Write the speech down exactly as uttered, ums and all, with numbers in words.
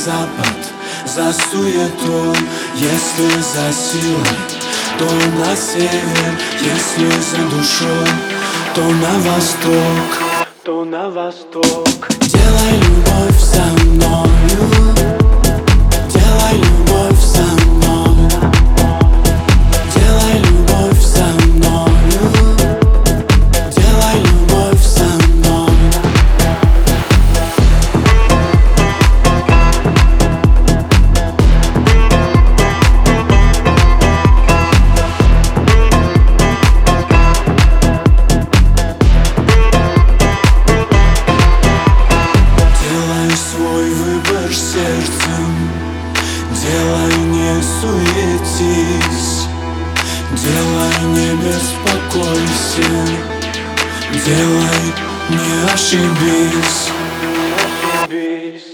запад за суетой. Если за силой, то на север. Если за душой, то на восток, то на восток. Делай любовь со мною, делай любовь со мной, делай любовь со мною, делай любовь со мной. Свой выбор сердцем, делай, не суетись, делай, не беспокойся, делай, не ошибись.